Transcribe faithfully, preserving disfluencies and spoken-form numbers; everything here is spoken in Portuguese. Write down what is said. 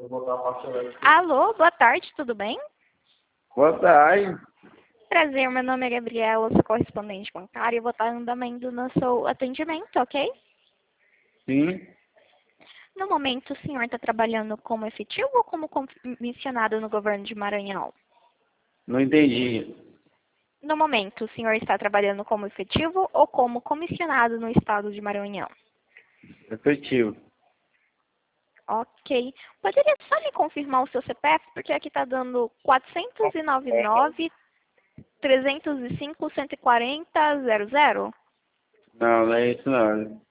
Alô, boa tarde, tudo bem? Boa tarde. Prazer, meu nome é Gabriela, sou correspondente bancária e vou estar andando no seu atendimento, ok? Sim. No momento, o senhor está trabalhando como efetivo ou como comissionado no governo de Maranhão? Não entendi. No momento, o senhor está trabalhando como efetivo ou como comissionado no estado de Maranhão? Efetivo. Ok. Poderia só me confirmar o seu C P F? Porque aqui está dando quatrocentos e noventa e nove, trezentos e cinco, cento e quarenta, zero zero. Não, não é isso não.